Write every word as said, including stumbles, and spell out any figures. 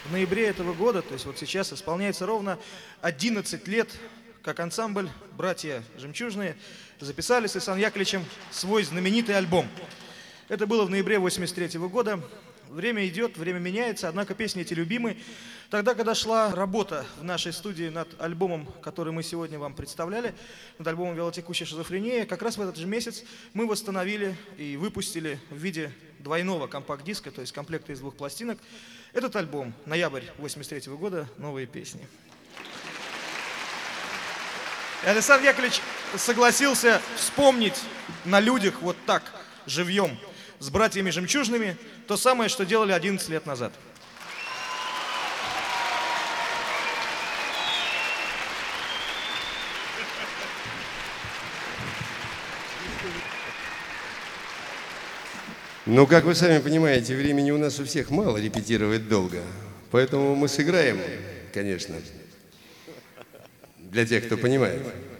В ноябре этого года, то есть вот сейчас, исполняется ровно одиннадцать лет, как ансамбль «Братья Жемчужные» записали с Исаном Яковлевичем свой знаменитый альбом. Это было в ноябре восемьдесят третьего года. Время идет, время меняется, однако песни эти любимы. Тогда, когда шла работа в нашей студии над альбомом, который мы сегодня вам представляли, над альбомом «Вялотекущая шизофрения», как раз в этот же месяц мы восстановили и выпустили в виде двойного компакт-диска, то есть комплекта из двух пластинок, этот альбом, ноябрь восемьдесят третьего года, «Новые песни». И Александр Яковлевич согласился вспомнить на людях вот так, живьем, с братьями Жемчужными, то самое, что делали одиннадцать лет назад. Ну, как вы сами понимаете, времени у нас у всех мало репетировать долго. Поэтому мы сыграем, конечно, для тех, кто понимает.